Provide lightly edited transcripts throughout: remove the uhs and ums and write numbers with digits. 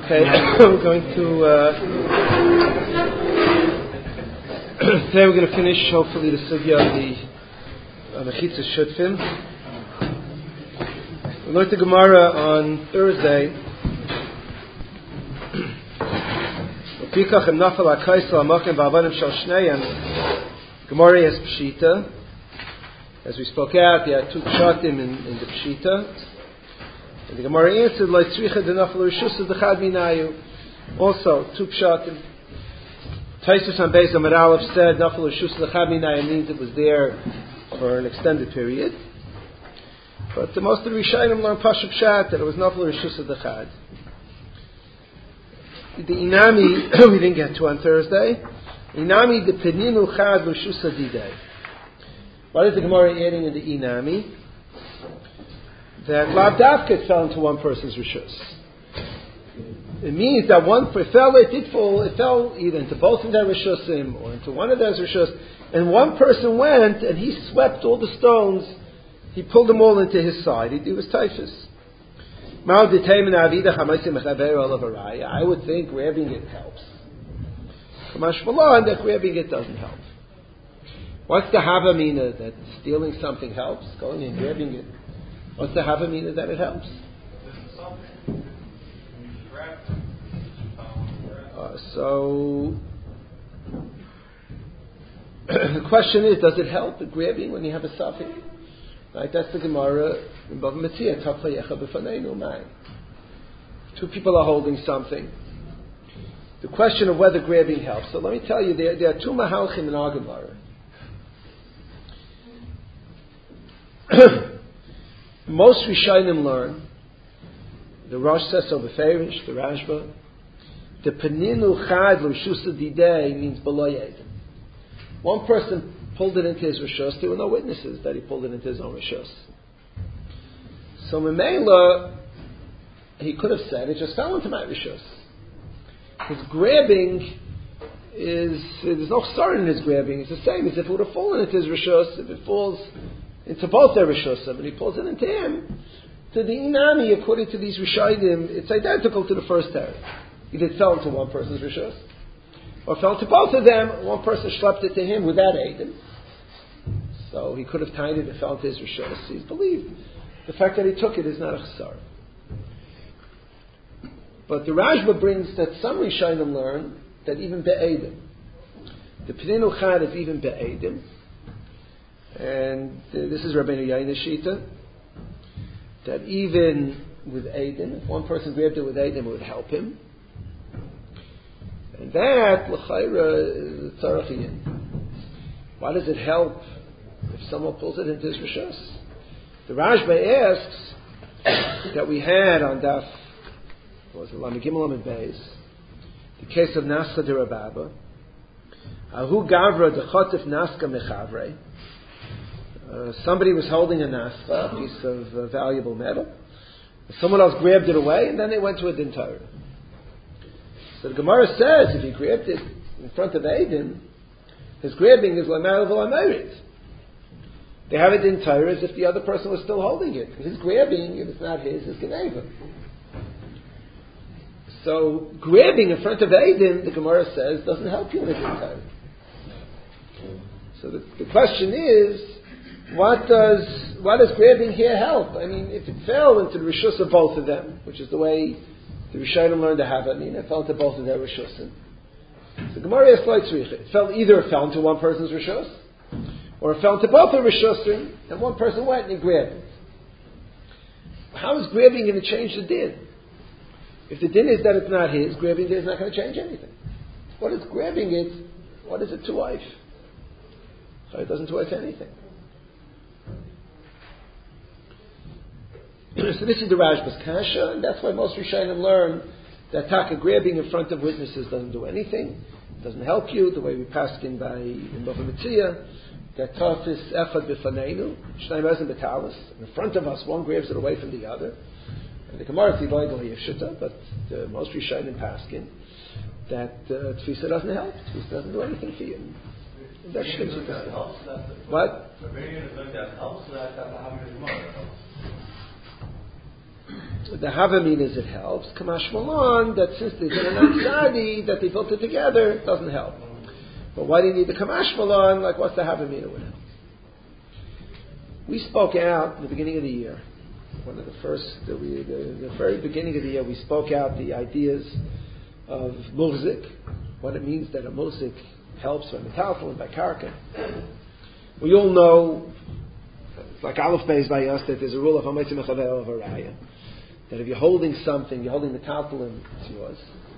Okay, we're going to today we're going to finish hopefully the sugya of the Mechitza Shutfim. We learned the Gemara on Thursday. Gemara is Pshita. As we spoke out, there are two pshatim in the Pshita. And the Gemara answered, like tzricha denafel rishus dechad minayu. Also, two pshatim. Taisus on Beis Amar Aleph said nafel rishus dechad minayu means it was there for an extended period. But the most of the Rishonim learned Pashup Pshat that it was nafel rishus dechad. The inami we didn't get to on Thursday. Inami the peninu chad rishus didei. What is the Gemara adding in the inami? That Lav Dafka fell into one person's rishus. It means that it fell either into both of their rishusim or into one of their rishus, and one person went and he swept all the stones, he pulled them all into his side. He was typhus. I would think grabbing it helps. That grabbing it doesn't help. What's the havamina that stealing something helps? Going and grabbing it. What's the havamina that it helps? So the question is, does it help the grabbing when you have a suffix? Right, that's the Gemara in Bava Metzia. Two people are holding something. The question of whether grabbing helps. So let me tell you, there are two mahalchim in our Gemara. Most Rishonim learn, the Rosh says so, Beferish, the Rashba, the peninu chad l'rishus didei means below yedim. One person pulled it into his rishus. There were no witnesses that he pulled it into his own rishus. So Memela, he could have said, it just fell into my rishus. His grabbing there's no star in his grabbing. It's the same as if it would have fallen into his rishus. If it falls into both their rishosim, and he pulls it into him, to the inami, according to these rishonim, it's identical to the first teretz. Either it fell into one person's rishos, or fell to both of them. One person schlepped it to him without aiding, so he could have tied it and fell into his rishos. He's believed. The fact that he took it is not a chesar. But the Rashba brings that some rishonim learn that even be'edim, the peninu chad is even be'edim. And this is Rabbeinu Yain's Shita, that even with Eidim, if one person grabbed it with Eidim, it would help him. And that, l'chayra, is tzarachiyin. Why does it help if someone pulls it into his rishus? The Rashba asks that we had on Daf, what was it, Lamed Gimel Lamed Beis, the case of Naska de Rababa, Ahu Gavra de Chotif Naska Mechavrei. Somebody was holding a nascha, a piece of valuable metal. Someone else grabbed it away, and then they went to a din Torah. So the Gemara says, if he grabbed it in front of Eidim, his grabbing is l'mayel v'l'mayrit. They have it in Torah as if the other person was still holding it. His grabbing, if it's not his, is geneva. So grabbing in front of Eidim, the Gemara says, doesn't help you in the din Torah. So the question is, what does grabbing here help? I mean, if it fell into the rishus of both of them, which is the way the Rishonim learned to have it, it fell into both of their rishusim. So Gemara is like tzricha. It fell into one person's rishus, or it fell into both their rishusim, and one person went and he grabbed it. How is grabbing going to change the din? If the din is that it's not his, grabbing it is not going to change anything. What is grabbing it? What is it to wife? So it doesn't to wife anything. So this is the Rashba's kasha, and that's why most Rishonim learn that taka grabbing in front of witnesses doesn't do anything, doesn't help you, the way we passed in Bava Metzia, that tafis echad b'faneinu, shnayim ezen b'talis, in front of us, one grabs it away from the other. And the Gemara is illegal yeshita, but most Rishonim paskin that tfisa doesn't help, tfisa doesn't do anything for you. That what? The Havamin is it helps. Kamash Malon, that since there's an Ansadi, that they built it together, it doesn't help. But why do you need the Kamash Malon? Like, what's the Havamin it would help? We spoke out in the beginning of the year. One of the first, the very beginning of the year, we spoke out the ideas of Murzik, what it means that a Murzik helps by Metalfel and by Karka. We all know, it's like Aleph Beis by us, that there's a rule of Hametz Mechavel of a Raya. That if you're holding something, you're holding the Metalfel, it's yours.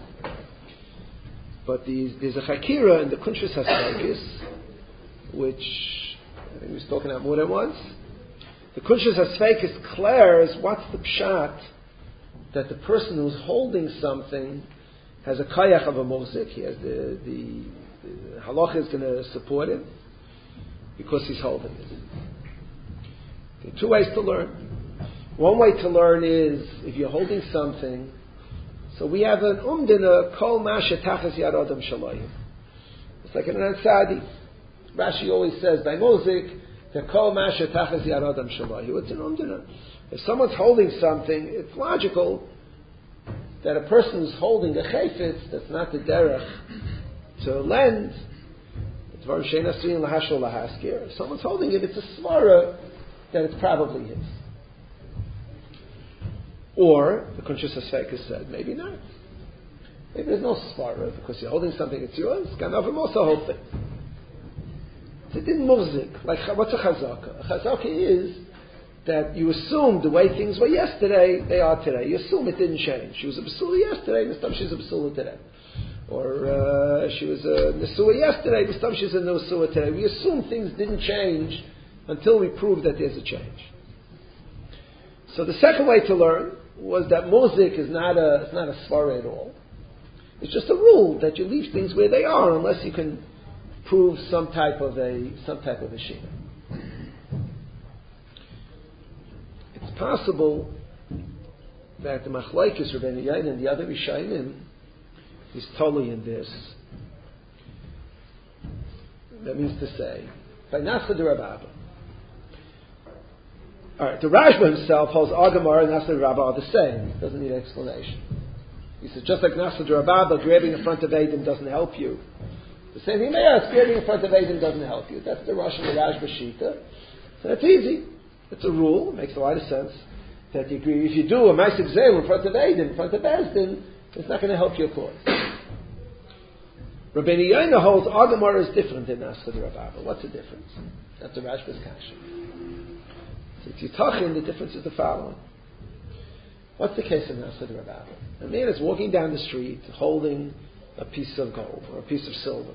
But there's a Chakira in the Kunshas HaSveikis, which I think we've spoken about more than once. The Kunshas HaSveikis declares what's the pshat that the person who's holding something has a kayach of a murzik. He has the halacha is going to support him because he's holding it. There are two ways to learn. One way to learn is if you're holding something. So we have an umdina kol masha tachas yad adam shalayim. It's like an ansadi. Rashi always says by murzik the kol masha tachas yad adam shalayim. It's an umdina. If someone's holding something, it's logical that a person who's holding a chayfetz that's not the derech to lend, it's var she'ein asuyin lahashol lahaskir. If someone's holding it, it's a svara that it's probably his. Or the Kunshas HaSveikis said, maybe not. Maybe there's no svara because you're holding something it's yours. Ganavim also hold it. It didn't murzik. Like what's a chazaka? A chazaka is that you assume the way things were yesterday, they are today. You assume it didn't change. She was a Basula yesterday, this time she's a Basula today. Or she was a Nesua yesterday, this time she's a Nesua today. We assume things didn't change until we prove that there's a change. So the second way to learn was that murzik is not a svara at all. It's just a rule that you leave things where they are unless you can prove some type of a shina. It's possible that the Machlaikis Rabbeinu Yain and the other Rishayim is totally in this. That means to say, by Nasa de Rabba. Alright, the Rashba himself holds Agamar and Nasa de Rabba are the same. Doesn't need explanation. He says, just like Nasa de Rabba, grabbing in front of Adam doesn't help you. The same thing may ask, grabbing in front of Adam doesn't help you. That's the Rosh and the Rashba Shita. So that's easy. It's a rule. It makes a lot of sense that you agree. If you do a Ma'aseh Gzeil in front of Adam, in front of Bezdin, it's not going to help your cause. Rabbeinu Yaina holds Agamar is different than Nasa de Rabba. What's the difference? That's the Rashba's kasha. So if you Tachin, the difference is the following. What's the case of Nasa de Rabba? A man is walking down the street holding a piece of gold or a piece of silver.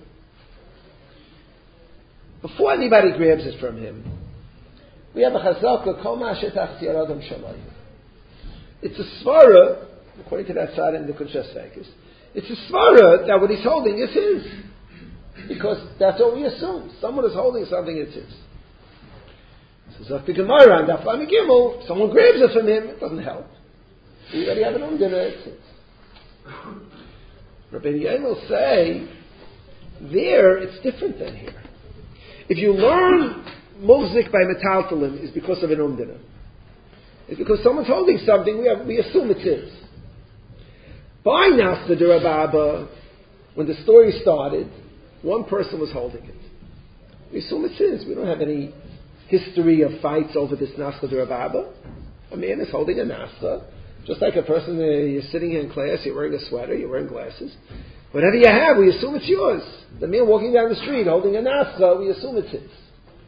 Before anybody grabs it from him, we have a chazaka, kol ma'aseh tachas yad adam shalayim. It's a svara, according to that side in the Kunshas HaSveikis, it's a svara that what he's holding is his. Because that's what we assume. Someone is holding something, it's his. So Zakti Gemara and Daf Lamed Gimel, someone grabs it from him, it doesn't help. We already have an umdina, it's his. Rabbeinu Yain will say, there it's different than here. If you learn murzik by metaltalim is because of an umdina. It's because someone's holding something, we assume it's his. By Nasa de Rabba, when the story started, one person was holding it. We assume it's his. We don't have any history of fights over this Nasa de Rabba. A man is holding a Nasa, just like a person, you're sitting here in class, you're wearing a sweater, you're wearing glasses. Whatever you have, we assume it's yours. The man walking down the street holding a Nasa, we assume it's his.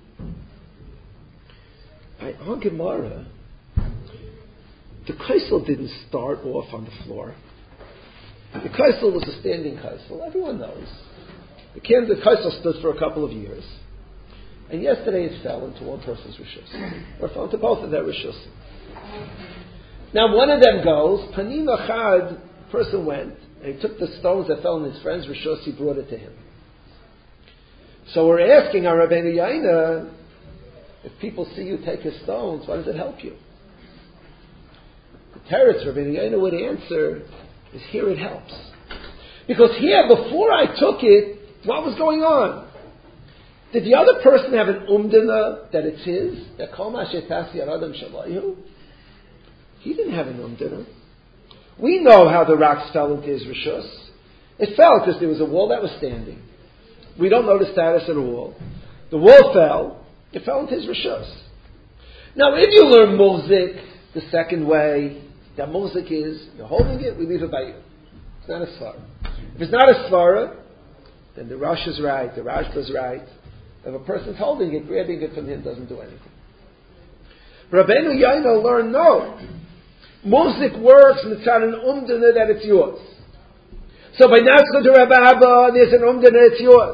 By our Gemara, the kaisel didn't start off on the floor. The kaisel was a standing kaisel. Everyone knows. The kaisel stood for a couple of years. And yesterday it fell into one person's rishus. Or fell into both of their rishus. Now one of them goes, Panim Achad, the person went, and he took the stones that fell in his friend's rishus, he brought it to him. So we're asking our Rabbeinu Yaina, if people see you take his stones, why does it help you? The Teretz Rabbeinu Yaina would answer, is here it helps. Because here, before I took it, what was going on? Did the other person have an umdina that it's his? That kol ma'aseh tachas yad adam shalayim? He didn't have an umdina. We know how the rocks fell into his rishus. It fell because there was a wall that was standing. We don't know the status of the wall. The wall fell. It fell into his rishus. Now, if you learn Mozik the second way, that Mozik is, you're holding it, we leave it by you. It's not a svara. If it's not a svara, then the Rosh is right, the Rashba is right. If a person's holding it, grabbing it from him doesn't do anything. Rabbeinu Yaino learned, no. Mozik works mitzad an umdana that it's yours. So by Natzcha to Rabbi Abba, there's an umdana, it's yours.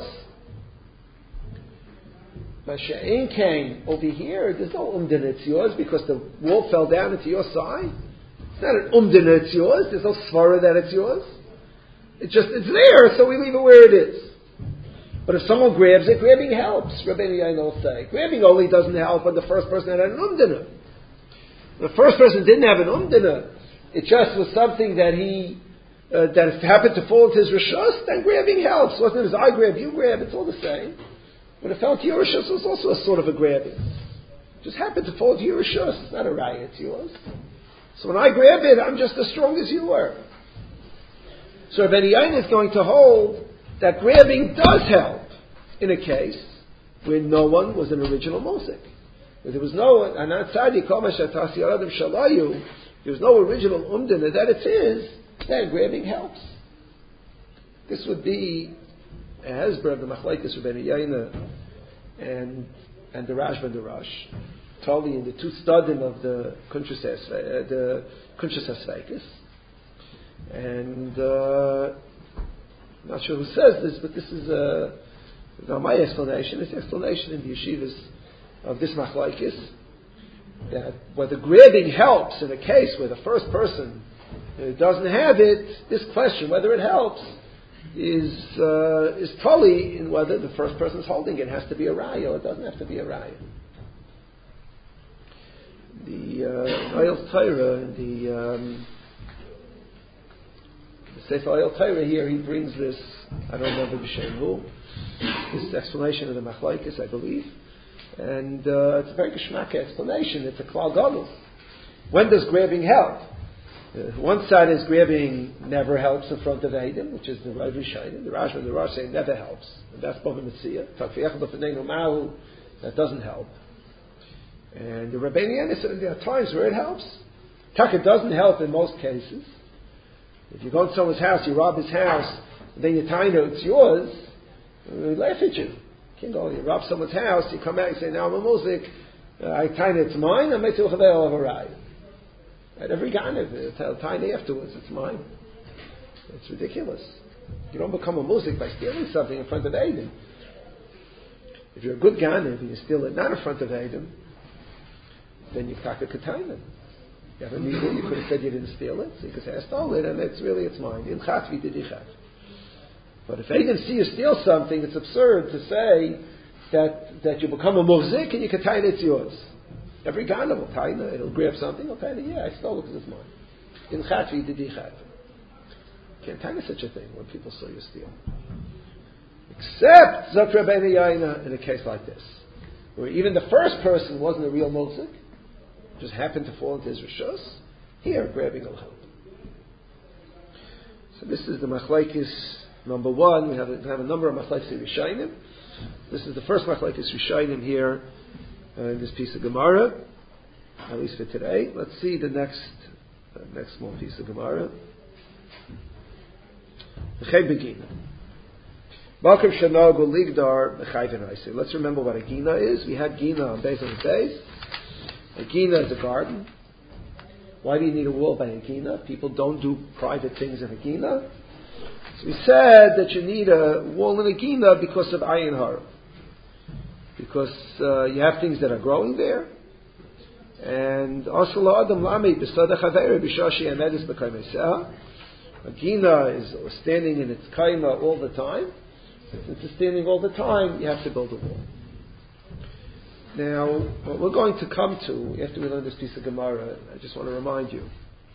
But She'en came over here, there's no umdana, it's yours, because the wall fell down into your side. It's not an umdana, it's yours. There's no svara that it's yours. It's there, so we leave it where it is. But if someone grabs it, grabbing helps. Rabbeinu Yaino will say. Grabbing only doesn't help when the first person had an umdana. The first person didn't have an umdana. It just was something that that happened to fall into his rishus, then grabbing helps. It wasn't as I grab, you grab, it's all the same. When it fell into your rishus, it was also a sort of a grabbing. It just happened to fall into your rishus. It's not a raya, it's yours. So when I grab it, I'm just as strong as you were. So Rabbeinu Yaino is going to hold that grabbing does help in a case where no one was an original Mosik. If there was no, there was no original umdana that it is, then grabbing helps. This would be a hezbollah of the machlokes Rabbeinu Yaino and the Rashba and the Rosh. Totally in the two studim of the Kunshas HaSveikis. And I'm not sure who says this, but this is not my explanation. It's the explanation in the yeshivas of this machlokes, that whether grabbing helps in a case where the first person doesn't have it, this question, whether it helps, is totally in whether the first person is holding it. It has to be a raya, or it doesn't have to be a raya. The Oyel Torah, the Sefer Oyel Torah here, he brings this, I don't remember b'shem who, this explanation of the machlokes, I believe. And it's a very geschmack explanation. It's a klal gadol. When does grabbing help? One side is grabbing never helps in front of Eidim, which is the Rav Rishonim. The Rashba and the Rosh say never helps. And that's Bava Metzia. That doesn't help. And the Rabbeinu Yaino said there are times where it helps. Taka doesn't help in most cases. If you go to someone's house, you rob his house, and then you tie it, it's yours, they laugh at you. You can't go, you rob someone's house, you come out and say, now I'm a Mozik, I tie it, it's mine, I'm going to have a ride. At every Ganav, tell tiny afterwards, it's mine. It's ridiculous. You don't become a Mozik by stealing something in front of Eidim. If you're a good Ganav and you steal it not in front of Eidim, then you've got a Kataina. You have a meal, you could have said you didn't steal it, so you could say, I stole it, and it's mine. In Chatvi did Ichav. But if Eidim see you steal something, it's absurd to say that you become a Mozik and you can tie it, it's yours. Every Ganav will tie it, it'll grab something, it'll tie it, yeah, I stole it because it's mine. In Chatvi did Ichav. You can't tie such a thing when people saw you steal. Except Zok Rabbeinu Yaino in a case like this, where even the first person wasn't a real Mozik, just happened to fall into his rishos, here grabbing will help. So this is the machlokes number one. We have a number of machlokes Rishonim. This is the first machlokes Rishonim here in this piece of Gemara, at least for today. Let's see the next small piece of Gemara. Let's remember what a gina is. We had gina on Beis on the Beis. A gina is a garden. Why do you need a wall by a gina? People don't do private things in a gina. So we said that you need a wall in a gina because of ayin hara. Because you have things that are growing there. And a gina is standing in its kaima all the time. Since it's standing all the time, you have to build a wall. Now, what we're going to come to after we learn this piece of Gemara, I just want to remind you.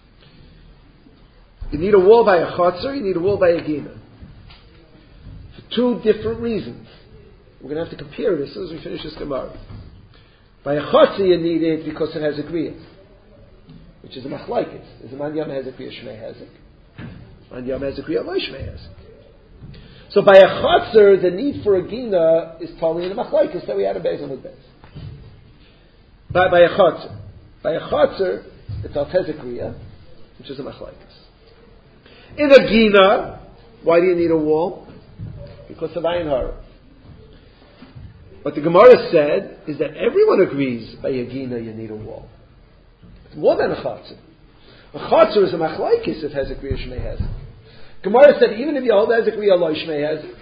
You need a wall by a chotzer, you need a wall by a gina. For two different reasons. We're going to have to compare it as soon as we finish this Gemara. By a chotzer you need it because it has a griya. which is a machlaikis. Is a man yom hezek v'ya shmei hezek. Man yom hezek v'ya lo shmei hezek. So by a chotzer, the need for a gina is totally in the machlaikis that we had a beis and beis. By a chotzer. By a chotzer, it's al hezek v'ya, which is a machlaikis. In a gina, why do you need a wall? Because of ayin hara. What the Gemara said is that everyone agrees by a gina you need a wall. It's more than a chatzor. A chatzor is a machlaikis if hezek v'ya shmei hezek. Gemara said even if you hold hezek v'ya lo shmei hezek,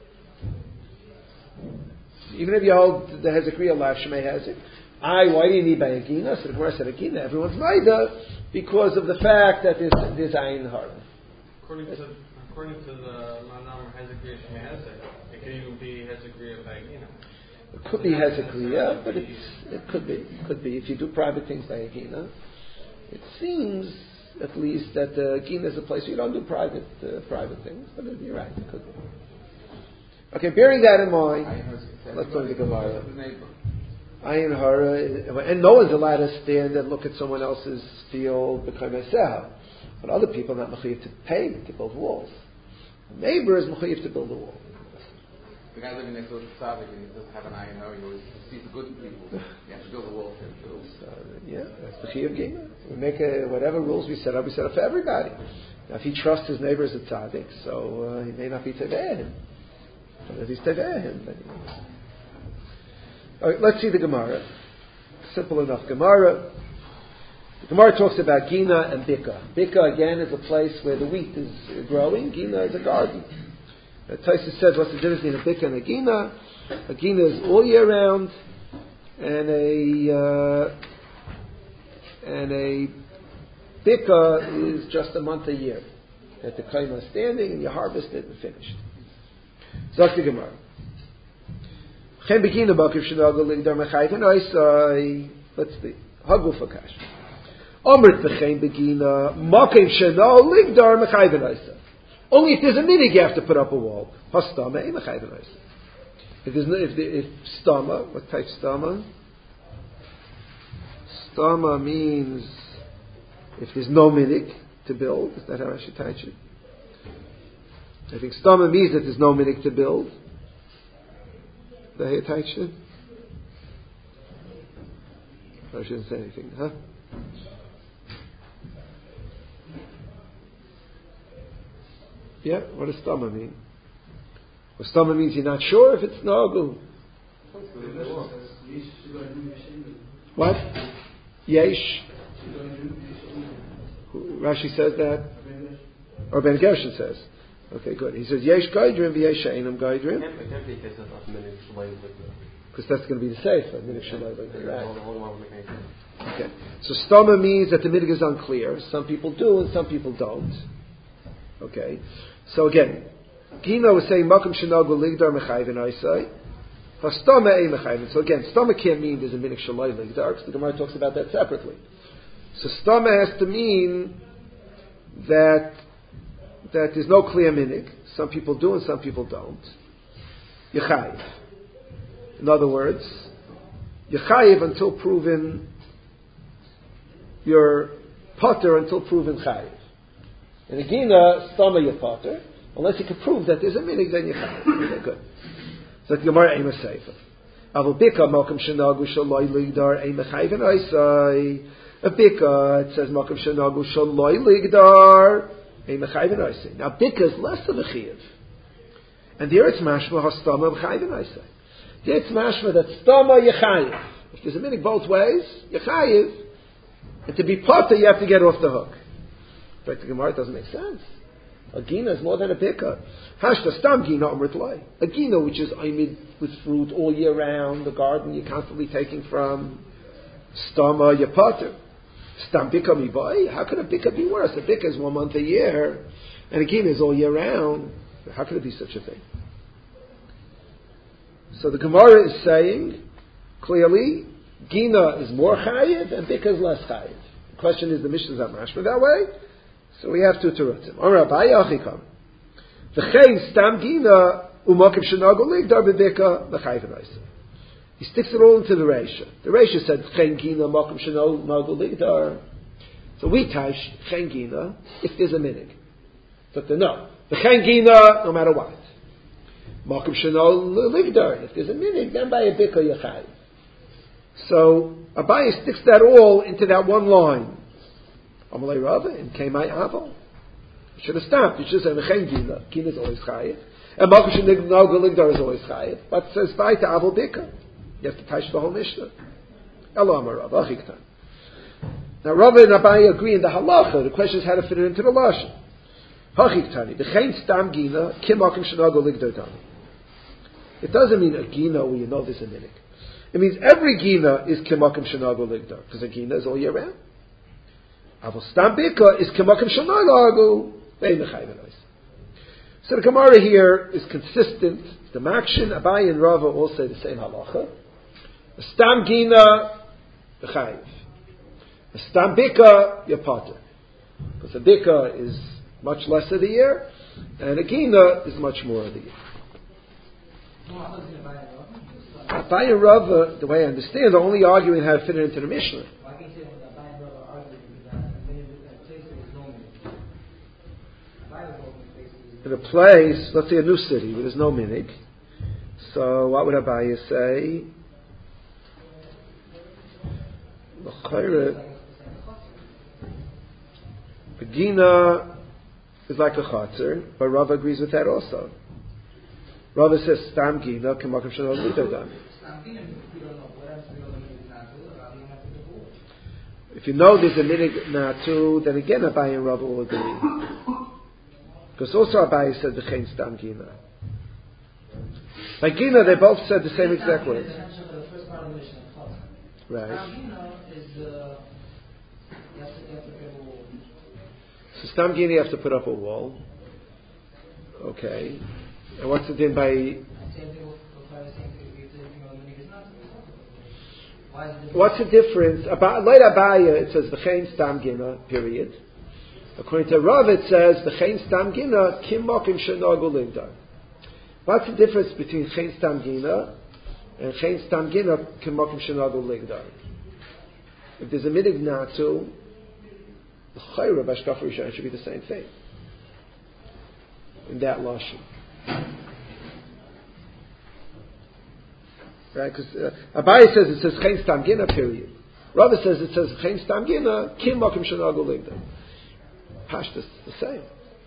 even if you hold the hezek v'ya lo shmei hezek, why do you need by a gina? So the Gemara said a gina, everyone's maida because of the fact that there's ayin hara. According to the manam hezek v'ya shmei hezek, it can even be hezek v'ya by a gina. It could be hezek v'ya, but it could be. If you do private things by a gina, it seems at least that the gina is a place where you don't do private things. But you're right, it could be. Okay, bearing that in mind, let's learn the Gemara. Ayin hara, and no one's allowed to stand and look at someone else's field become a but other people are not mechayiv to pay to build walls. A neighbor is mechayiv to build a wall. The guy living next door to Tzaddik and he doesn't have an eye and you always see the good people. You have to build a wall for him too. That's the Chiyuv Gina. We make whatever rules we set up for everybody. Now if he trusts his neighbor as a Tzaddik, so he may not be Teveh him. But if he's Teveh him, then he is. Alright, let's see the Gemara. Simple enough Gemara. The Gemara talks about Gina and Bika. Bika again is a place where the wheat is growing. Gina is a garden. Taisa says, what's the difference between a bika and a gina? A gina is all year round, and a bika is just a month a year. That the kaima is standing, and you harvest it and finished. Zok the Gemara. Chen begina bakiv shenagol ligdar mechayven oisai. Let's see. Haguf akash. Omrit bechen begina makiv shenagol ligdar mechayven oisai. Only if there's a minig you have to put up a wall. Hastama, if stama, what type stama? Stama means if there's no minig to build. Is that how I should teach it? I think stama means that there's no minig to build. Is that how you teach it? I shouldn't say anything, huh? Yeah, what does stama mean? Well, stama means you're not sure if it's nagu. What? Yesh. Rashi says that? Or Ben Gershon says. Okay, good. He says, Yesh gaidrim v'yesh einam gaidrim. Because that's going to be the sefer. Right. Okay. So stama means that the minig is unclear. Some people do and some people don't. Okay. So again, Gina was saying Makom Shenagu Ligdar Mechayven Aisai. Hastama Ei Mechayven. So again, Stama can't mean there's a minik Shalai Ligdar, because the Gemara talks about that separately. So Stama has to mean that there's no clear minik. Some people do and some people don't. Yechayiv. In other words, Yechayiv until proven, you're potter until proven Chayiv. In a Gina, Stama Yapater, unless you can prove that there's a minig, then you have. Okay, good. So the Gemara Ema Seifa. Aval Bika Malkum Shenagu Shaloi Ligdar Ema Chayven Oisai. A Bika, it says Malkum Shenagu Shaloi Ligdar Ema Chayven Oisai. Now Bika is less of a Chiyav. And there it's Mashma Hastama Chayven Oisai. There it's Mashma that Stama Yechayiv. If there's a minig both ways, Yechayiv. And to be potter, you have to get off the hook. But the Gemara doesn't make sense. A gina is more than a bika. Hashta stam gina amrit lai. A gina which is aimid with fruit all year round, the garden you're constantly taking from. Stama yapater. Stam bika mibai. How could a bika be worse? A bika is 1 month a year, and a gina is all year round. How could it be such a thing? So the Gemara is saying clearly, gina is more chayiv and bika is less chayiv. The question is, the Mishnah is not mashma that way. So we have two terutzim. Amar Abaye achikam. V'chein stam gina umakim shenagu ligdar bebika l'chayven oisai. He sticks it all into the Reisha. The Reisha said v'chein gina umakim shenagu ligdar. So we touch chen gina if there's a minig. But no, the chen gina no matter what. Makom sheno ligdar. If there's a minig, then by a bika yachai. So Abaye sticks that all into that one line. Amalei Rava and Kemai Aval. You should have stopped. You should have said the chen gina. Gina is always chayiv. And Makom sheno ligdar is always chayiv. But it says by to Aval bika. You have to touch the whole Mishnah. Elo Amar Rava Achiktan. Now Rava and Abaye agree in the halacha. The question is how to fit it into the lashon. Hachiktani, the chen stam gina kim makom shenago ligdar dami. It doesn't mean a gina where you know there's a minik. It means every gina is kim makom shenago ligdar because a gina is all year round. Avol stam bika is kim makom shenago vein mechayvenos. So the Gemara here is consistent. The Makshin, Abaye and Rava all say the same halacha. A stam gina v'chayiv. A stam bika yapater. Because a bika is much less of the year, and a gina is much more of the year. Abaye and Rava, the way I understand, are only arguing how to fit it into the Mishnah. In a place, let's say a new city where there's no minig, so what would Abaye say? A gina is like a chatzir, but Rava agrees with that also. Rava says stam gina k'makom shelo lidar dami. If you know there's a minig natu, then again Abaye and Rava will agree. Because also Abaye said the chen stam gina. By gina they both said the same exact words. Right. So stam gina you have to put up a wall. Okay. And what's the din by? What's the difference? Late Abaye it says the chen stam gina period. According to Rav it says the chen stam gina kim makom shenago ligdar. What's the difference between chen stam gina and chen stam gina kim makom shenago ligdar? If there's a minig natu, the chayra b'ashkafa rishon should be the same thing in that lashon. Right? Because Abaye says it says chen stam gina period. Rava says it says chen stam gina kim makom shenago ligdar. Pashtus the same.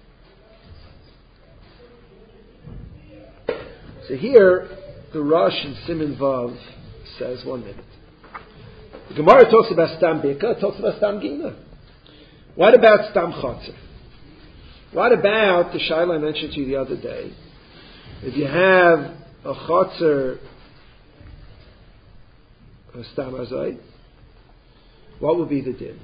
So here the Rosh in Siman Vav says 1 minute. The Gemara talks about stam bika, talks about stam gina. What about stam chotzer? What about the shaila I mentioned to you the other day? If you have a chotzer, a stam azay, what would be the din?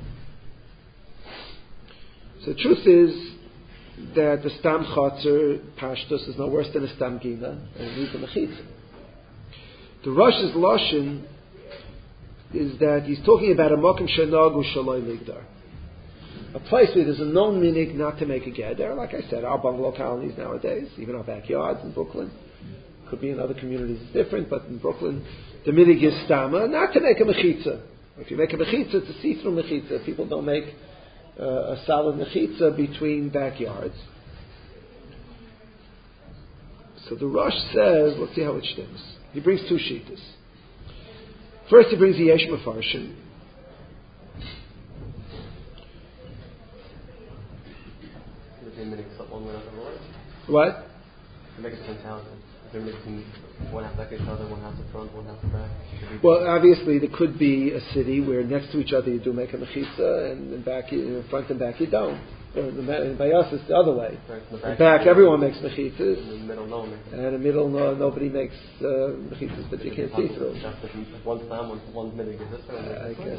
So the truth is that the stam chotzer pashtus is no worse than a stam gina, and it needs a mechitza. The Rosh's lashon is that he's talking about a makom shenagu shaloi ligdar, a place where there's a known minig not to make a gather. Like I said, our bungalow colonies nowadays, even our backyards in Brooklyn, could be in other communities it's different, but in Brooklyn the minig is stama not to make a mechitza. If you make a mechitza, it's a see-through mechitza. People don't make a solid mechitza between backyards. So the Rosh says, let's see how it stinks. He brings 2 shittas. First he brings the Yesh Mefarshim. What? To make it 10,000. One house back each other, one house in front, one house in back. Well, obviously there could be a city where next to each other you do make a mechitza, and in back, in front and back you don't. And by us it's the other way. Right, in back everyone makes mechitzas. In the middle, no one makes. And in the middle, nobody makes mechitzas that you can't see through. One time, one minute is this way. I guess.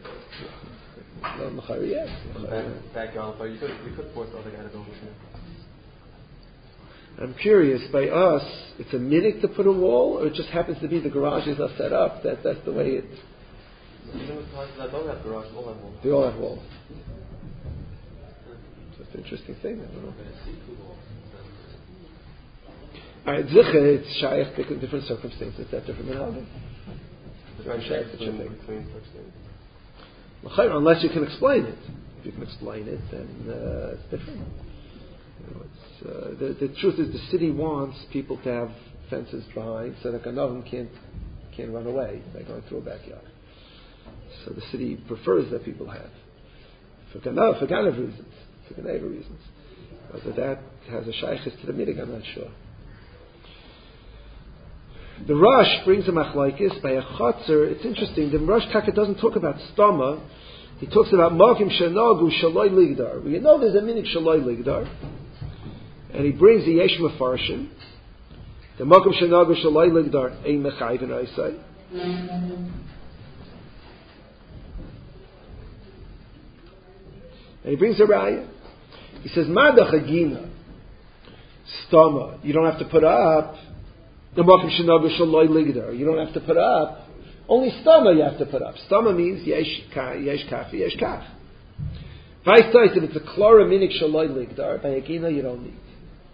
No, yes. Backyard, but you could force the other guy to go with you. I'm curious, by us, it's a minute to put a wall, or it just happens to be the garages are set up, that's the way it... Even with houses that don't have garages, all have walls. They all have walls. That's an interesting thing, I don't know. Alright, Zicha, it's Shaykh, because different circumstances, that's different than Halvin. Between such things. Unless you can explain it. If you can explain it, then it's different. The truth is, the city wants people to have fences behind so that Ganavim can't run away by going through a backyard. So the city prefers that people have for Ganav reasons, for Ganeva reasons. Whether that has a shaykhis to the meeting, I'm not sure. The Rosh brings a machlaikis by a chotzer. It's interesting. The Rosh Taka doesn't talk about stama. He talks about makim shenagu shaloi ligdar. We know there's a minik shaloi ligdar, and he brings the yesh mefarshim. The makim shenagu shaloi ligdar ein mechayven oisai. And he brings a raya. He says madach agina stama. You don't have to put up. The makim shenagu shaloi ligdar. You don't have to put up. Only stama you have to put up. Stama means yesh kaf, yesh kaf. If it's a klora minik shaloi ligdar, by agina you don't need.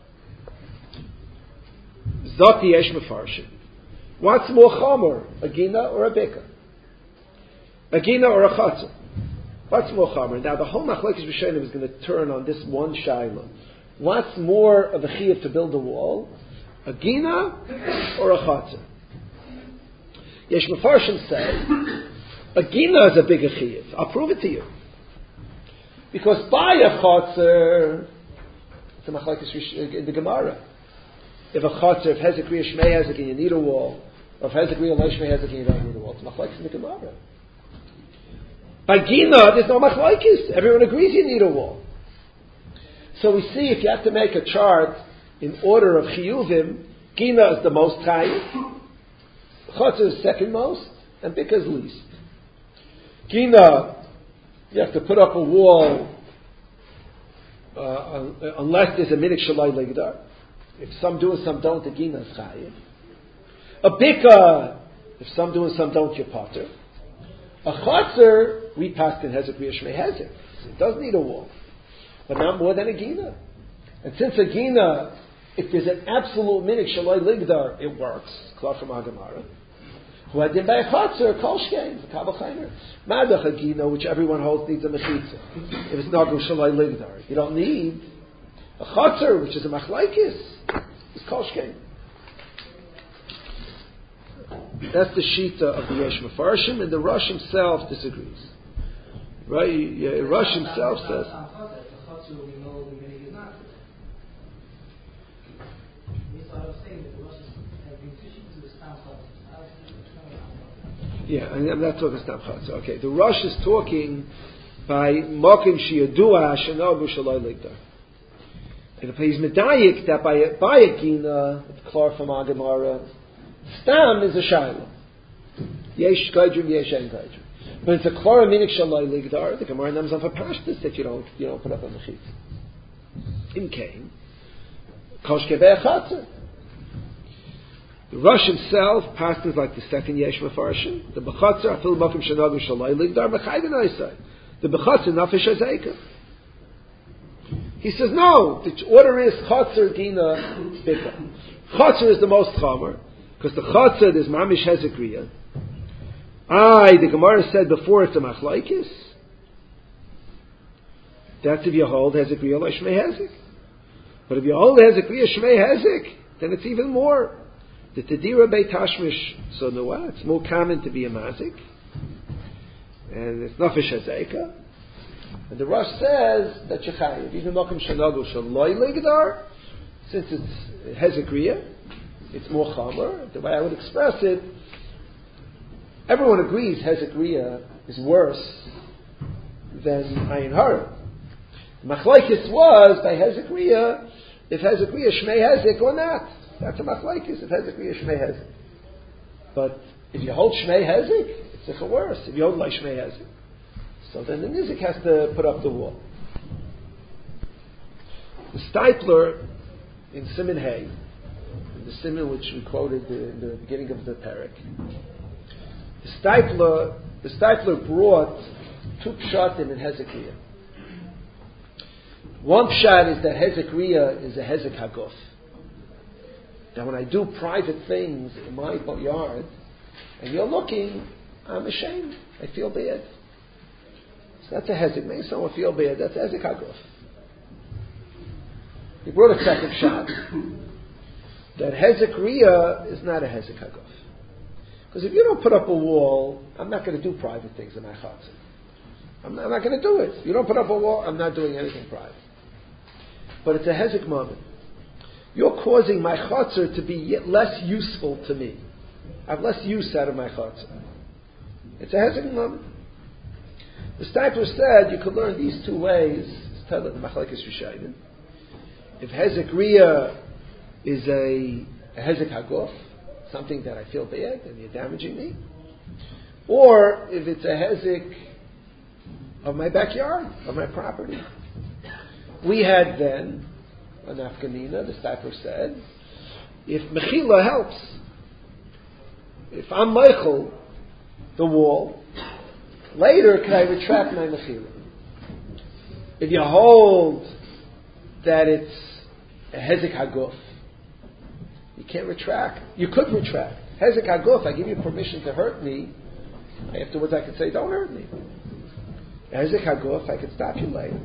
Zati yesh mefarshim. What's more chomer, agina or a bika? Agina or a chatzah? What's more chomer? Now the whole machlekes rishonim is going to turn on this one shaila. What's more of a chiyuv to build a wall? Agina or a chatzah? Yesh Mefarshim say, a gina is a bigger chiyuv. I'll prove it to you. Because by a chotzer, it's a machlekes in the Gemara. If a chotzer, if Hezekriya Shmei Hezek, you need a wall. Or if Hezekriya Lo Shmei Hezek, you don't need a wall. It's a machlekes in the Gemara. By gina, there's no machlekes. Everyone agrees you need a wall. So we see if you have to make a chart in order of chiyuvim, gina is the most chayiv. Chotzer is second most, and bika is least. Gina, you have to put up a wall unless there's a minik shalai ligdar. If some do and some don't, the gina is chayiv. A bika, if some do and some don't, you're potter. A chotzer, we passed in Hezekriya Shmei Hezek. It doesn't need a wall, but not more than a gina. And since a gina, if there's an absolute minik shalai ligdar, it works. Klaf from Agamara. Who had been by a chotzer, kol shkein, the kabel chayner. Madach agina, which everyone holds needs a mechitza. If it's not shalai ligdar, you don't need a chotzer, which is a machlaikis. It's kol shkein. That's the shita of the Yesh Mefarshim, and the Rosh himself disagrees. Right? Rosh himself says. Yeah, I'm not talking Stam Chatzah. Okay, the Rosh is talking by Mokim Shiyadua Shanagu Shalai Ligdar. And if he's medayik that by a gina, it's klar from Agamara, Stam is a shayla. Yesh gajdrim, yesh en gajdrim. But it's a klar minik Shalai Ligdar. The Gemara names on for pashtus that you don't put up on the chit. In Cain, Koshke Be'achatzer. The Rosh himself passes like the second Yesh Mefarshim. The B'chatzer afil makim shenagu shalai ligdar b'chayven oisai. The B'chatzer nafish hazayka. He says no. The order is Chatzer Gina Bika. Chatzer is the most chamer because the Chatzer is mamish hezekriya. The Gemara said before it's a machlaikis. That's if you hold hezekriya lo shmei hezek. But if you hold hezekriya shmei hezek, then it's even more. The Tadira Beit Hashmish Sonua, it's more common to be a mazik, and it's Nafish Hazeika. And the Rosh says that Shechayiv, even Mokum Shanagu Shaloi Ligdar, since it's Hezekriya, it's more Chamer. The way I would express it, everyone agrees Hezekriya is worse than Ayin Hara. The Machlaikis was by Hezekriya, if Hezekriya Shmei Hezek or not. That's a machlaikis. If Hezekriya Shmei Hezek. But if you hold Shmei Hezek, it's a worse. If you hold like Shmei Hezek, so then the Nizik has to put up the wall. The Steipler in Siman Hay, the Siman which we quoted in the beginning of the parak, the Steipler brought two pshatim in Hezekriya. One pshat is that Hezekriya is a Hezek Haguf. Now, when I do private things in my yard, and you're looking, I'm ashamed. I feel bad. So that's a hezek. Makes someone feel bad. That's hezek haguf. He brought a second shot. That hezek riyah is not a hezek haguf. Because if you don't put up a wall, I'm not going to do private things in my chatzah. I'm not going to do it. If you don't put up a wall, I'm not doing anything private. But it's a hezek moment. You're causing my chatzah to be less useful to me. I have less use out of my chatzah. It's a hezek moment. The Stipler said you could learn these two ways. It's titled the Machlekes Rishayim. If hezek riyah is a hezek haguf, something that I feel bad and you're damaging me, or if it's a hezek of my backyard, of my property. We had then a nafkamina, the Stipler said, if mechila helps, if I'm meichel the wall, later can I retract my mechila? If you hold that it's a hezek haguf, you can't retract. You could retract. Hezek haguf, I give you permission to hurt me. Afterwards I could say, don't hurt me. Hezek haguf, I could stop you later.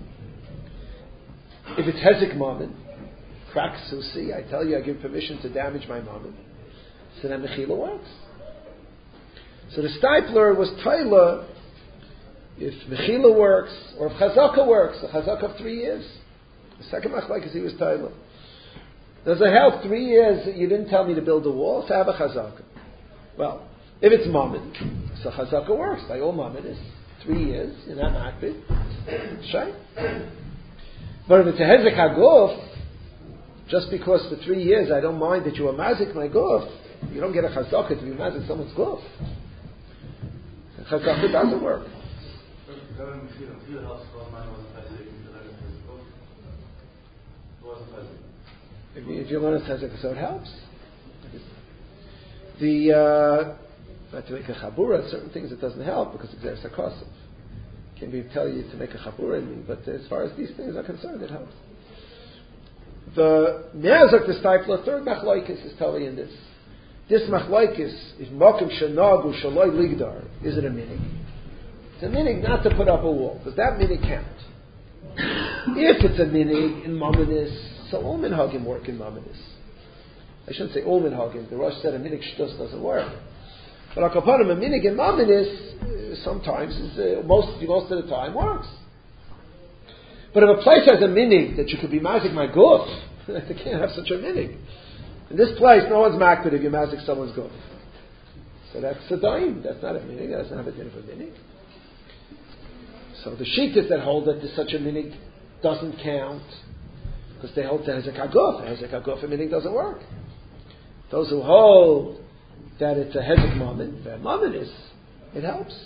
If it's hezek mammon, crack susi, I tell you I give permission to damage my mammon, so then mechila works. So the Stipler was Taila, if mechila works, or if chazaka works, a chazaka of 3 years. The second machlekes he was Taila. Does it help 3 years that you didn't tell me to build a wall to have a chazaka? Well, if it's mammon, so chazaka works. By all mammon is 3 years, you're not makbid. Shay. But if it's a hezek haguf, just because for 3 years I don't mind that you are mazik my guf, you don't get a chazaka to be mazik someone's guf. Chazaka doesn't work. If you learn a chazaka, so it helps. Not to make a chabura, certain things it doesn't help because there's a cost. Can't be tell you to make a chabura in me, but as far as these things are concerned, it helps. The Me'azak, the Stipler, third machlokes is telling in this. This machlokes, if makom shenagu shaloi ligdar, is it a minig? It's a minig not to put up a wall, because that minig can't. If it's a minig in mamanis, so all minhagim work in mamanis. I shouldn't say all minhagim. The Rosh said a minig shtus doesn't work. But akapanim, a minig in mamanis, sometimes, most of the time, works. But if a place has a minig that you could be mazik my guf, they can't have such a minig. In this place, no one's makbid if you mazik someone's guf. So that's a daim. That's not a minig. That doesn't have a din of a minig. So the shittas that hold that such a minig doesn't count because they hold that hezek haguf. Hezek haguf, a minig doesn't work. Those who hold that it's a hezek mammon, that mammon is, it helps.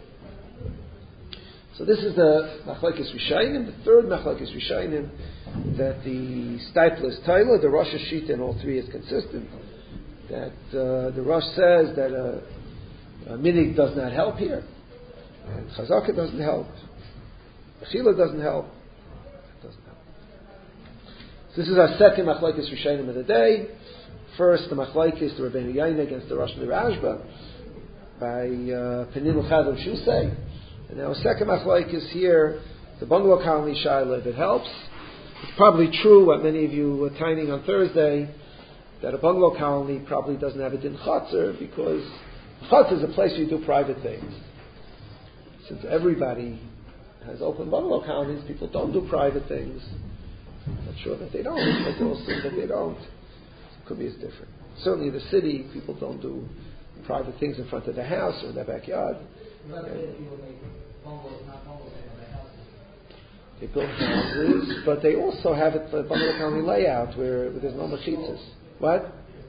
So this is the machlokes rishayim. The third machlokes rishayim, that the Stipler is Taila, the Rosh Shita in all three is consistent. That the Rosh says that a minig does not help here, and chazaka doesn't help, mechila doesn't help. It doesn't help. So this is our second machlokes rishayim of the day. First, the machlokes, the Rabbeinu Yain against the Rosh Rashba by Peninu Chadam Shusay. And now a second machlokes here, the bungalow colony shaila, if it helps. It's probably true what many of you were tining on Thursday, that a bungalow colony probably doesn't have a din chotzer, because chotzer is a place where you do private things. Since everybody has open bungalow colonies, people don't do private things. I'm not sure that they don't, but they'll assume that they don't. It could be as different. Certainly in the city, people don't do private things in front of their house or in their backyard. They build houses, but they also have it the bungalow colony layout where there's no mechitzas. What?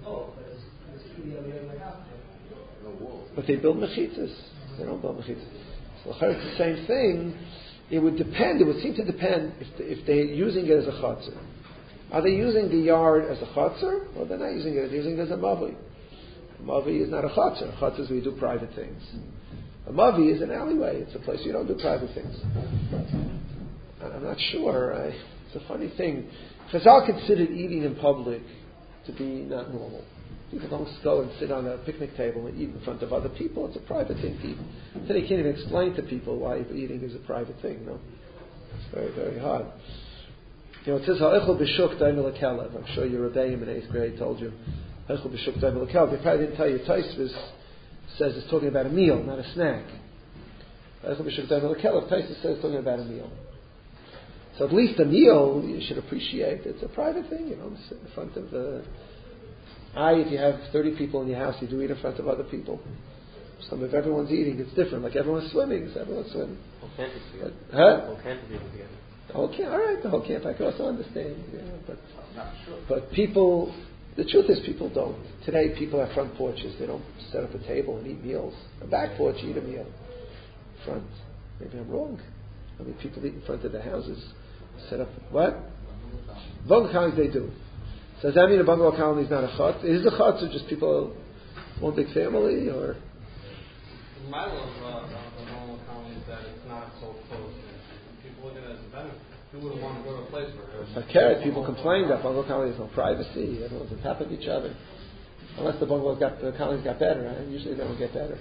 But they build mechitzas. They don't build mechitzas. So it's the same thing. It would depend. It would seem to depend if they're using it as a chatzar. Are they using the yard as a chatzar, or they're not using it? They're using it as a mavi. A mavi is not a chatzar. A chatzar is where you do private things. A mavi is an alleyway. It's a place you don't do private things. I'm not sure. It's a funny thing. Chazal considered eating in public to be not normal. People don't go and sit on a picnic table and eat in front of other people. It's a private thing. Today you can't even explain to people why eating is a private thing. No, it's very, very hard. It says, "Ha'echel b'shuk daimel hakelev." I'm sure your rebbeim in 8th grade told you, "Ha'echel b'shuk daimel hakelev." They probably didn't tell you. Tosfos says it's talking about a meal, not a snack. Ha'echel b'shuk daimel hakelev. Tosfos says it's talking about a meal. So at least a meal you should appreciate. It's a private thing, sit in front of the. If you have 30 people in your house, you do eat in front of other people. If everyone's eating, it's different. Like everyone's swimming, so everyone's swimming. Whole camp is together. Whole camp is together. The whole camp, all right, the whole camp. I can also understand. But people, the truth is people don't. Today people have front porches. They don't set up a table and eat meals. A back porch, eat a meal. Front. Maybe I'm wrong. People eat in front of their houses. Set up, what? Bungalow colonies they do. So does that mean a bungalow colony is not a chutz? Is it a chutz or just people, one big family, or? My love of the bungalow colony is that it's not so close. People look at it as a benefit. People wouldn't want to go to a place where People complain that bungalow colony has no privacy. Everyone's on top of each other. Unless the colonies got better, right? Usually they don't get better.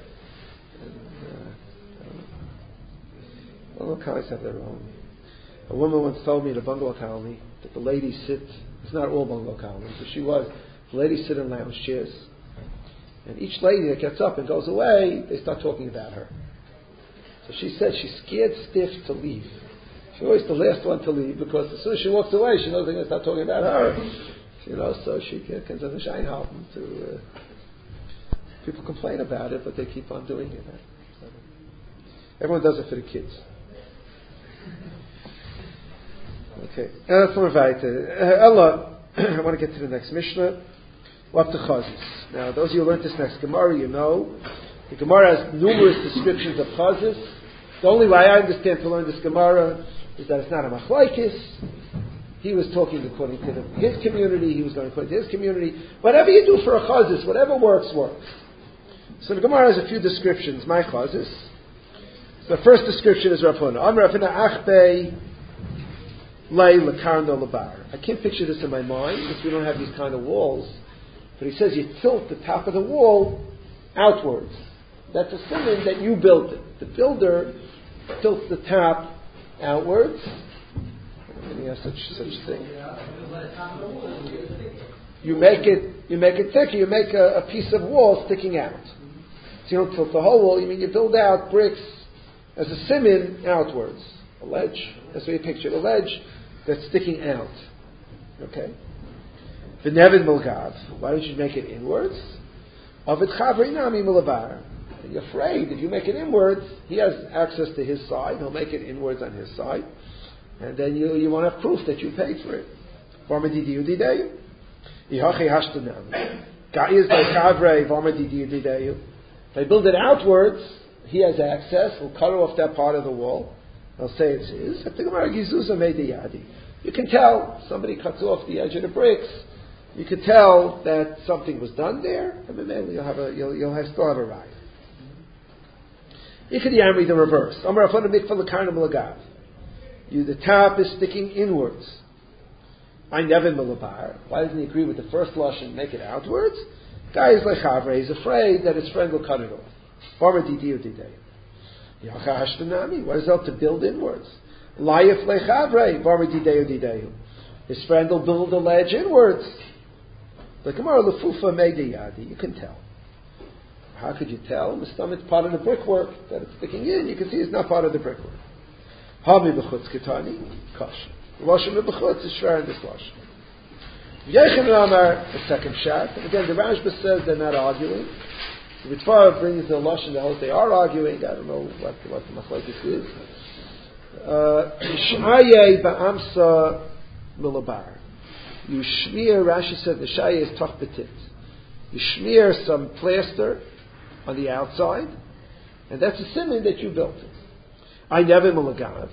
Bungalow colonies have their own. A woman once told me in a bungalow colony that the ladies sit. It's not all bungalow colonies, but she was. The ladies sit in lounge chairs, and each lady that gets up and goes away, they start talking about her. So she said she's scared stiff to leave. She's always the last one to leave because as soon as she walks away, she knows they're going to start talking about her. So she can send a shine happen to. People complain about it, but they keep on doing it. So everyone does it for the kids. Okay. Allah, I want to get to the next Mishnah. What the chazis. Now, those of you who learned this next Gemara, the Gemara has numerous descriptions of chazis. The only way I understand to learn this Gemara is that it's not a machlokes. He was talking according to his community. He was going according to his community. Whatever you do for a chazis, whatever works. So the Gemara has a few descriptions. My chazis. The first description is Rav Huna. Am Rav Huna achbei. I can't picture this in my mind because we don't have these kind of walls. But he says you tilt the top of the wall outwards. That's a siman that you built it. The builder tilts the top outwards. Any such thing. You make it thicker. You make a piece of wall sticking out. So you don't tilt the whole wall. You build out bricks as a siman outwards. A ledge. That's what you picture. A ledge that's sticking out. Okay? The Nevin Milgav. Why don't you make it inwards? Avid Chavri Nami Milabar. You're afraid if you make it inwards, he has access to his side. He'll make it inwards on his side. And then you want to have proof that you paid for it. Varmadidiyu dideyu. Ihachi hashtanam. Ga'is by Chavre, Varmadidiyu dideyu. If I build it outwards, he has access. We'll cut off that part of the wall. They'll say it's his. You can tell somebody cuts off the edge of the bricks. You can tell that something was done there, and then you'll still have a ride. You could yamri the reverse. The top is sticking inwards. I never milabar. Why doesn't he agree with the first lashon and make it outwards? Guy is like Chavre. He's afraid that his friend will cut it off. What is up to build inwards? His friend will build a ledge inwards. You can tell. How could you tell? It's part of the brickwork that it's sticking in. You can see it's not part of the brickwork. The Lashon is shver in this Lashon. The second shot. And again, the Rashba says they're not arguing. The Ritva brings the Lashon that holds they are arguing. I don't know what the machlokes is. Yishmaye ba'amsa milabar. You smear, Rashi said the shaya is tough betit. You smear some plaster on the outside, and that's a siman that you built it. I never milagav.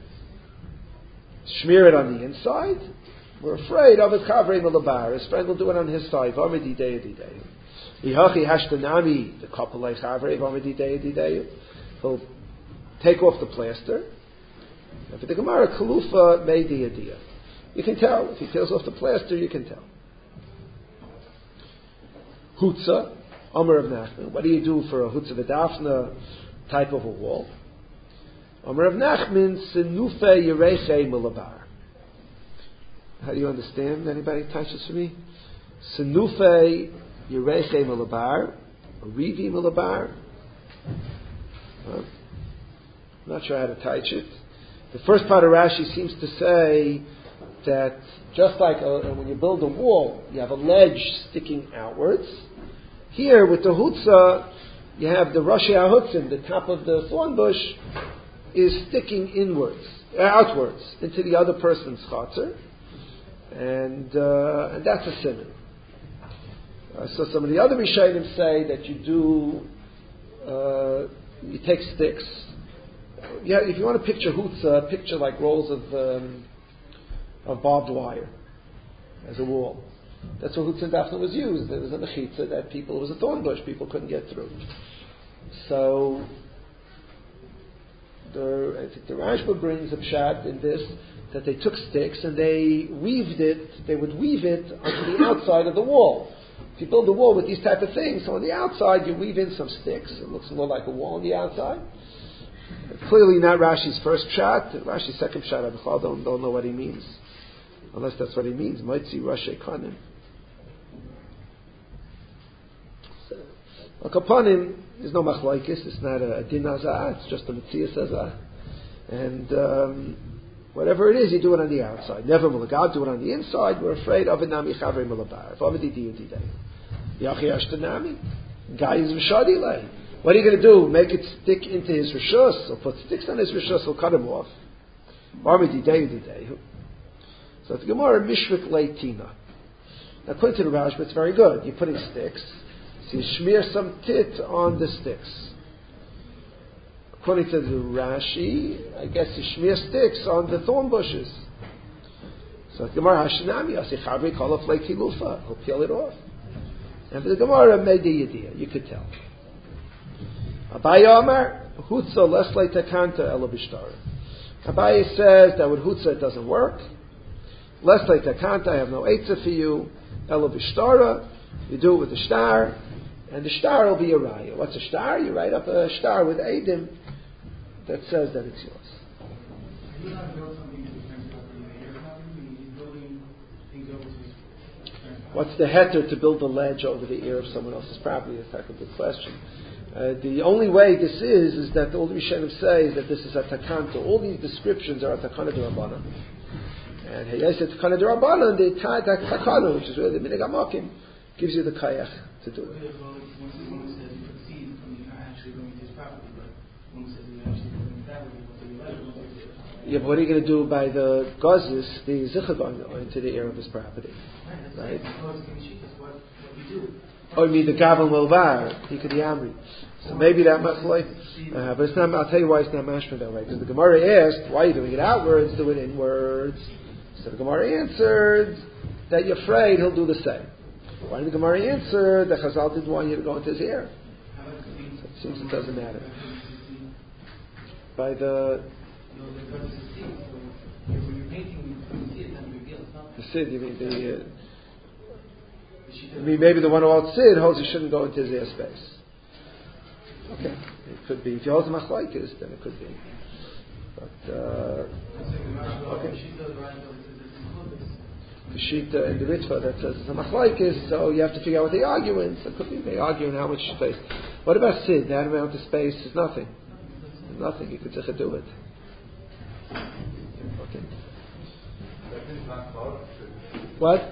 Smear it on the inside. We're afraid of his chavrei milabar. His friend will do it on his side. V'amidi deyu. Ihachi hashtanami the kapalei chavrei v'amidi deyu. He'll take off the plaster. And for the Gemara, kalufa meidi adiyah. You can tell. If he peels off the plaster, you can tell. Hutzah, Amar of Nachman. What do you do for a Hutzah V'Dafna type of a wall? Amar of Nachman, Senufe Yereche Melabar. How do you understand? Anybody touches for me? Senufe Yereche Melabar, Rivi Melabar. I'm not sure how to touch it. The first part of Rashi seems to say that just like when you build a wall, you have a ledge sticking outwards. Here, with the Hutzah, you have the Rashi HaHutzim, the top of the thorn bush, is sticking outwards, into the other person's chatzar. And that's a sinner. So some of the other Rishonim say that you take sticks. Yeah, if you want to picture Hutzah, picture like rolls of barbed wire as a wall. That's what Hutzah and Dafna was used. There was a mechitza that it was a thorn bush, people couldn't get through. So, I think the Rashba brings a pshat in this, that they took sticks and they would weave it onto the outside of the wall. If you build a wall with these type of things, so on the outside you weave in some sticks, it looks more like a wall on the outside. It's clearly not Rashi's first pshat. Rashi's second pshat, I don't know what he means. Unless that's what he means. Moitzi Rashi Kanim. Kapanim, there's no machlaikis. It's not a din azah. It's just a metzias azah. And whatever it is, you do it on the outside. Never mulagad, do it on the inside. We're afraid of it nami chavri malabar. V'avadi diyudidei. Yachi ashtanami. Guy is v'shadilei. What are you going to do? Make it stick into his rishus, or put sticks on his rishus, or cut him off. V'avadi diyudidei. So it's Gemara Mishrik Leitina. Now, according to the Rashba, it's very good. You're putting sticks, so you smear some tit on the sticks. According to the Rashi, I guess you smear sticks on the thorn bushes. So the Gemara Hashanami, I say Chavri Kolaf Leikilufa. He'll peel it off. And for the Gemara Medi Yediyah, you could tell. Abaye Amar Hutzah Les Leitakanta Elo B'Shtara. Abaye says that with Hutzah it doesn't work. Less like takanta, I have no eitzah for you. Elo b'shtara, you do it with a star, and the star will be a raya. What's a star? You write up a star with eidim that says that it's yours. You have built something to defend property. What's the heter to build a ledge over the ear of someone else's property? That's a good question. The only way this is that all the Rishonim say that this is a takanta. All these descriptions are a takana d'Rabbanan. And Hayai said Takana d'Rabbanan, the Takana, which is really the Minhag HaMakim, gives you the kayach to do it. One says you could see from you're not actually going to his property, but one says you're actually going to that way. Yeah, but what are you going to do by the gazis, the zichah going into the ear of his property? Right? What you do. Oh, you mean the Gavan Lilvar, he could Yamri. So maybe that must like, but it's not, I'll tell you why it's not mashma that way. Because the Gemara asked, why are you doing it outwards, do it inwards? So the Gemara answered that you're afraid he'll do the same. Why did the Gemara answer that Chazal didn't want you to go into his ear? So it seems it doesn't matter. By the Sid, you mean maybe the one who holds Sid holds he shouldn't go into his airspace. Okay, it could be. If he holds a machlaikis, then it could be. But okay. The Shita and the Ritva that says it's a machlaikis, so you have to figure out what they argue in. So it could be they argue in how much space. What about Sid? That amount of space is nothing. Nothing. You could just do it. Okay. What?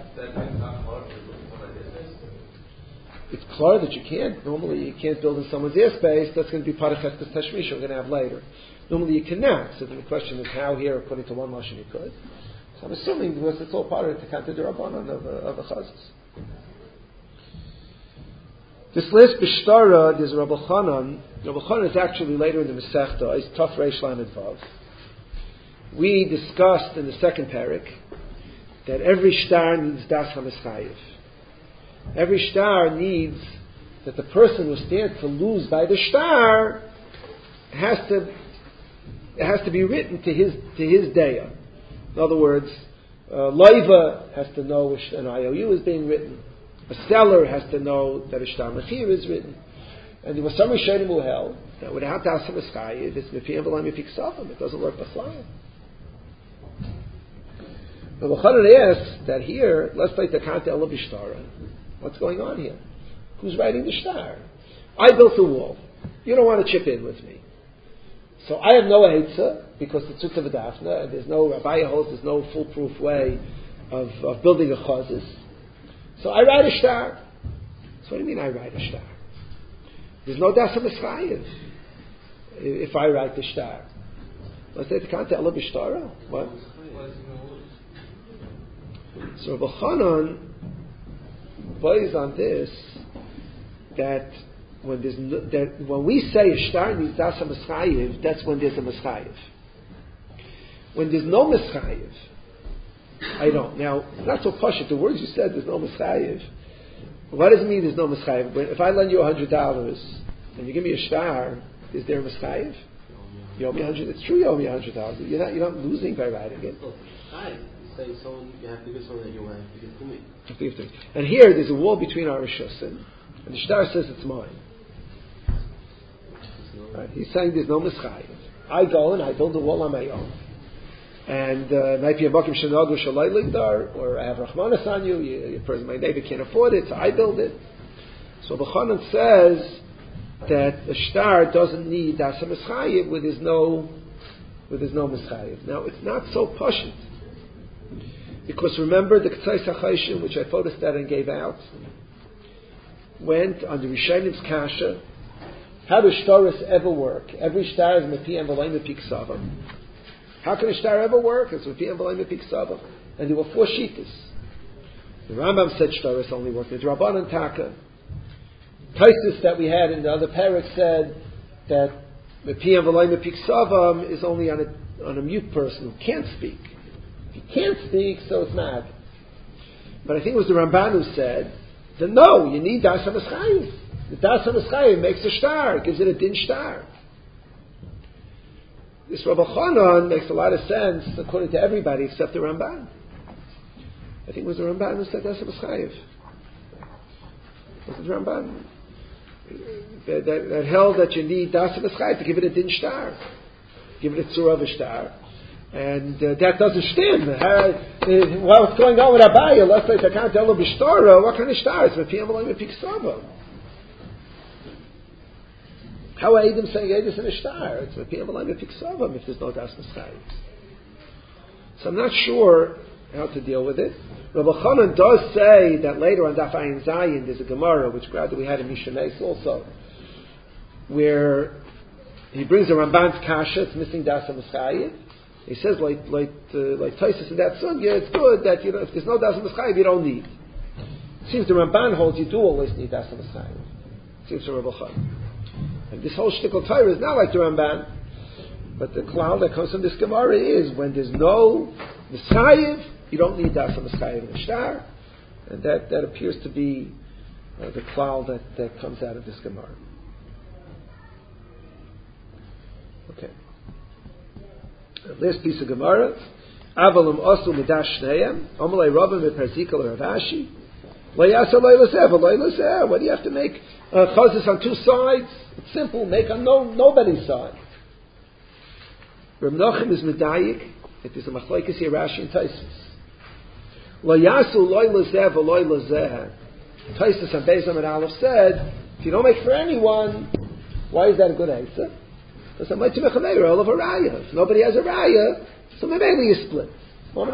It's clear that you can't. Normally you can't build in someone's airspace. That's going to be part of Cheskas Tashmish we're going to have later. Normally you cannot. So then the question is how here, according to one Lashon, you could. So I'm assuming because it's all part of the Takanta d'Rabbanan of a Chazas. This list, B'Shtara, there's Rabbi Chanan. Rabbi Chanan is actually later in the Masechta. It's Taf Reish Lamed Vav. We discussed in the second parak that every shtar needs das ha-mischayev. Every shtar needs that the person who stands to lose by the shtar has to be written to his daya. In other words, Loiva has to know which an IOU is being written. A seller has to know that a shtar mechir is written. And there was some Rishonim who held that without Dasa Meschayev, it's Mepiyam V'Lai Mepik Safam. It doesn't work B'Chlal. Now, L'chanan asks that here, let's take the Kanta Ela B'Shtara. What's going on here? Who's writing the shtar? I built the wall. You don't want to chip in with me. So I have no Eitzah, because it's Tzukta V'Dafna, and there's no, Rabbi holds, there's no foolproof way of building a chazis. So I write a shtar. So what do you mean I write a shtar? There's no Dasa Meschayev if I write the shtar. Let's say the Kanta Ela B'Shtara. What? So Rabbi Chanan buys on this that when we say a shtar needs Dasa Meschayev, that's when there's a Meschayev. When there's no Meschayev, I don't. Now, not so posh. The words you said, there's no Meschayev. What does it mean there's no Meschayev? If I lend you $100 and you give me a shtar, is there a Meschayev? You owe me $100. It's true you owe me $100. You're not losing by writing it. Say someone, you have to give someone that you want to give to me. And here there's a wall between our Rishosim, and the shtar says it's mine. Right? He's saying there's no Meschayev. I go and I build a wall on my own. And might be a Bakim Shanagu Shalai Ligdar, or I have Rahmanas on you, my neighbor can't afford it, so I build it. So B'chanan says that a shtar doesn't need Dasa Meschayev with his no Meschayev. Now it's not so pashut. Because remember the K'tzai Sachayshim, which I photostat and gave out, went under Rishonim Kasha. How does shtaris ever work? Every shtar is Mepiyam V'Lai Mepik Safam. How can a shtar ever work? It's Mepiyam V'Lai Mepik Safam. And there were 4 shittas. The Rambam said shtaris only worked. The Rabbanan Taka. Taisus that we had in the other parak said that Mepiyam V'Lai Mepik Safam is only on a mute person who can't speak. If he can't speak, so it's mad. But I think it was the Ramban who said that no, you need Dasa Meschayev. The Dasa Meschayev makes a shtar, it gives it a din shtar. This Rabbi Chanan makes a lot of sense according to everybody except the Ramban. I think it was the Ramban who said Dasa Meschayev. Was it the Ramban? That held that you need Dasa Meschayev to give it a din shtar. Give it a tzura of a shtar. And that doesn't stand. What's going on with Abaya? Let's say I can't tell him b'shtora. What kind of shtar? It's Mepiyam V'Lai Mepik Safam. How are Edom saying Edom in a shtar? It's Mepiyam V'Lai Mepik Safam if there's no Das Meschayev. So I'm not sure how to deal with it. Rabbi Chanan does say that later on Daf Ayin Zayin there's a Gemara which we had in Mishnah also, where he brings a Ramban's Kasha. It's missing Das Meschayev. He says, like Taisus in that sugya, it's good that if there's no Dasa Meschayev, you don't need. It seems the Ramban holds you do always need Dasa Meschayev. It seems to Rabbi Chanan. And this whole shtickle Torah is not like the Ramban, but the cloud that comes from this Gemara is when there's no Meschayev, you don't need Dasa Meschayev in a shtar, and that appears to be the cloud that comes out of this Gemara. Okay. Last piece of Gemara. Avalim osu midash shneim. Amalei Rabban meperzika l'Ravashi. Le'yasa le'laseh v'le'laseh. What do you have to make chazis on 2 sides? It's simple. Make on nobody's side. Reb Nachum is medayik. It is a machlokes here, Rashi and Taisus. Le'yasu le'laseh v'le'laseh. Taisus and Beis and Aleph said, if you don't make for anyone, why is that a good answer? Because if nobody has a raya, so maybe you split. Rav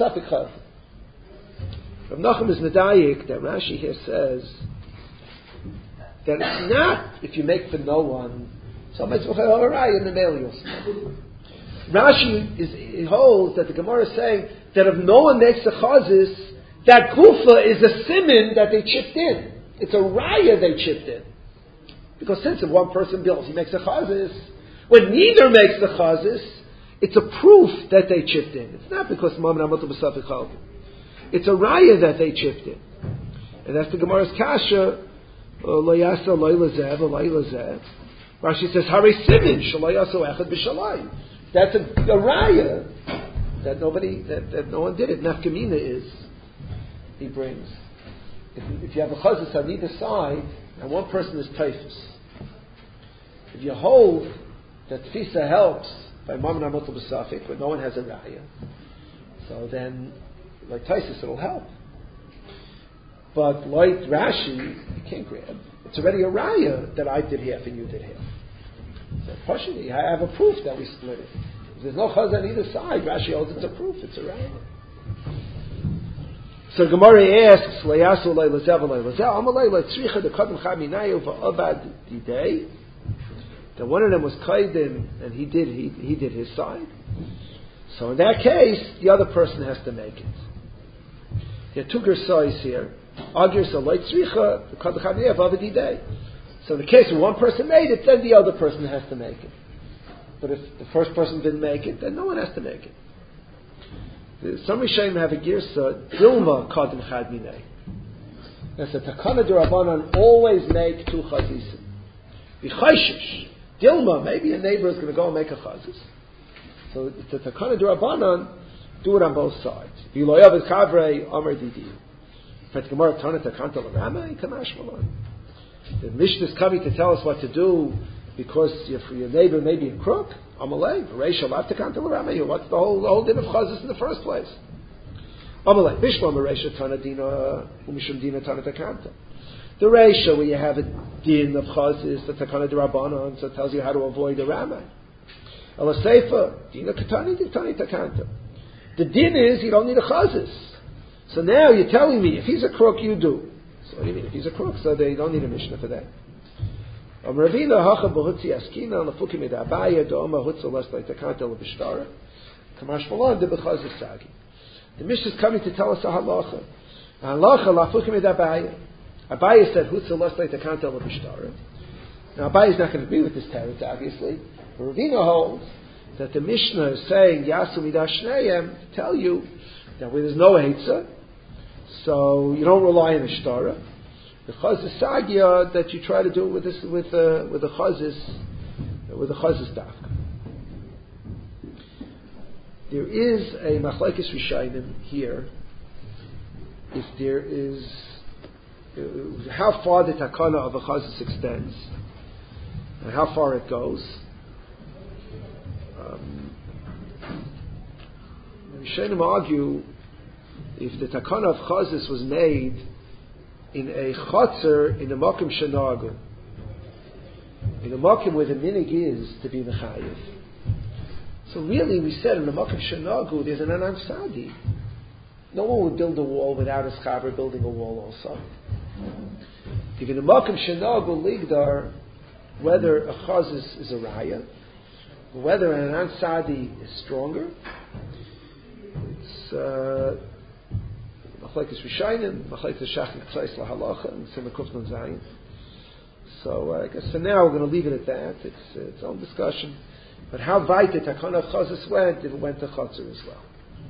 Nachum is medayik that Rashi here says that it's not if you make for no one, so much of a raya in the male you'll split. Rashi he holds that the Gemara is saying that if no one makes a chazis, that gufa is a simin that they chipped in. It's a raya they chipped in. Because since if one person builds, he makes a chazis. When neither makes the chazis, it's a proof that they chipped in. It's not because Mamre Amatu B'Safik Chalvim. It's a raya that they chipped in. And that's the Gemara's kasha, Lo Yasa Lo Yilazeh Lo Yilazeh. Rashi says, Hari Simin, Shalo Yaso Echad B'Shalayim. That's a raya that no one did it. Nafkamina is, he brings, if you have a chazis on either side, and one person is typhus, if you hold that tfisa helps by mammon amotel b'safik, when no one has a raya, so then, like typhus, it'll help. But like Rashi, you can't grab. It's already a raya that I did half and you did half. So partially, I have a proof that we split it. If there's no chaz on either side, Rashi holds it's a proof, it's a raya. So Gemara asks, Le'yasu le'lezel v'le'lezel, amalei le'tzricha de'kadam chaminayu v'abad didei. That one of them was kaidin, and he did his side. So in that case, the other person has to make it. There are two gersais here. Agir so le'tzricha de'kadam chaminayu v'abad didei. So in the case where one person made it, then the other person has to make it. But if the first person didn't make it, then no one has to make it. Some Rishonim have a girsa, Dilma Kadim Chad Minei. That's a Takana D'Rabbanan always make two chazisim. V'chayshish. Dilma, maybe a neighbor is going to go and make a chazis. So it's a Takana D'Rabbanan, do it on both sides. V'loyav Kavrei Amar Didi. But Gemara Tana Takanta L'Rama, Kamash Malon. The Mishnah is coming to tell us what to do because your neighbor may be a crook. Amalei, Reisha Latakanta L'Ramayu. What's the whole din of chazis in the first place? Amalei, Bishlam Reisha Tanadina Umishum Dina Tanatakanta. The Reisha where you have a din of chazis, the Takana D'Rabbanan, so it tells you how to avoid the Ramah. Alaseifa, Dina Katani Tani Takanta. The din is you don't need a chazis. So now you're telling me if he's a crook, you do. So what do you mean if he's a crook? So they don't need a Mishnah for that. Ravina hacha b'hutzi askina lefukim ed Abaya do'oma hutza les leitakanta lebishtara kamash malon de b'chazis sagi. The Mishnah is coming to tell us a halacha. A halacha lafukim ed Abaya. Abaya said hutza les leitakanta lebishtara. Now Abaya is not going to agree with this teretz, obviously. But Ravina holds that the Mishnah is saying yasu midash shneim to tell you that where there's no eitzah, so you don't rely on the shtara. The chazis sagya that you try to do with the chazis daf. There is a machlekes rishayim here. If there is how far the takana of a chazis extends and how far it goes. Rishayim argue if the takana of chazis was made in a chotzer in a makom shenagu, in a makom where the minig is to be mechayev. So really, we said in the makom shenagu there's an anan sadi. No one would build a wall without a schaber building a wall also. If in a makom shenagu ligdar, whether a chazis is a raya, whether an anan sadi is stronger, it's machlekes rishayim, machlekes shachim tzais lahalacha, and simakuf non zayin. So I guess for now we're going to leave it at that. It's its own discussion. But how weit the takana of chazis went, it went to chotzer as well.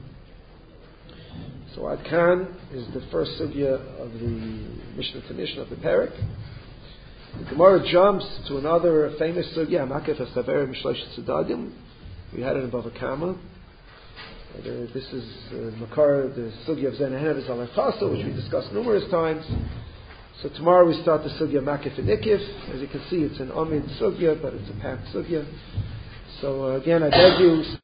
So Ad Kan is the first sugya of the Mishnah to Mishnah of the Perek. The Gemara jumps to another famous sugya, Makef HaSaver Mishlosh Tzedadim. We had it in Bava Kama. This is Makar, the sugya of Zenahev is Alechasa, which we discussed numerous times. So tomorrow we start the sugya Makif and Nikif. As you can see, it's an Amid sugya, but it's a packed sugya. So again, I beg you.